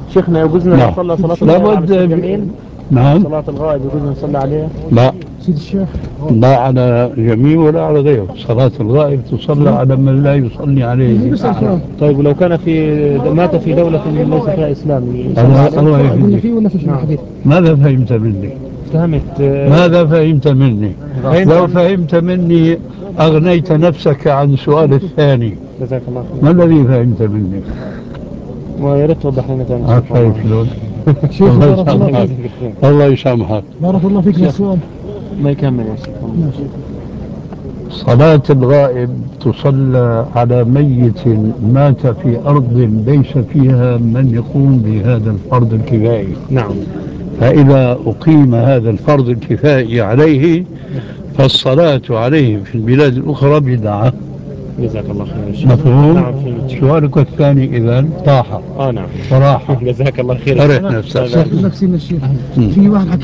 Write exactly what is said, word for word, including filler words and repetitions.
شيخنا يجوزنا نعم. نصلي صلاة الغائب على لابد الشيخ جميل؟ نعم. صلاة الغائب يجوزنا نصلي عليها؟ لا، سيد الشيخ لا على جميع ولا على غيره. صلاة الغائب تصلى على من لا يصلي عليه. طيب ولو كان في مات في دولة ليس فيها إسلام يصلى الله عليه؟ الله قلنا يهديك. فيه ولا فيش نعم. الحديث؟ ماذا فهمت مني؟ فهمت. ماذا فهمت مني؟ فهمت لو أن- فهمت مني أغنيت نفسك عن السؤال الثاني. جزاك الله ما خير. الذي فهمت مني؟ ويا ريت توضح لنا ثاني. عارف شلون؟ شيخ الله بارك الله يسامحك. فيك. الله يسامحك. بارك الله فيك. السؤال ما يكمل يا شيخ. صلاة الغائب تصلى على ميت مات في أرض ليس فيها من يقوم بهذا الفرض الكفائي. نعم. فإذا أقيم هذا الفرض الكفائي عليه فالصلاة عليه في البلاد الأخرى بدعة. جزاك الله خير يا شيخ. مفهوم؟ نعم فهمت. سؤالك الثاني إذا طاحة اه نعم. صراحة. جزاك الله خير. أرح نفسك. نفسي الشيخ في واحد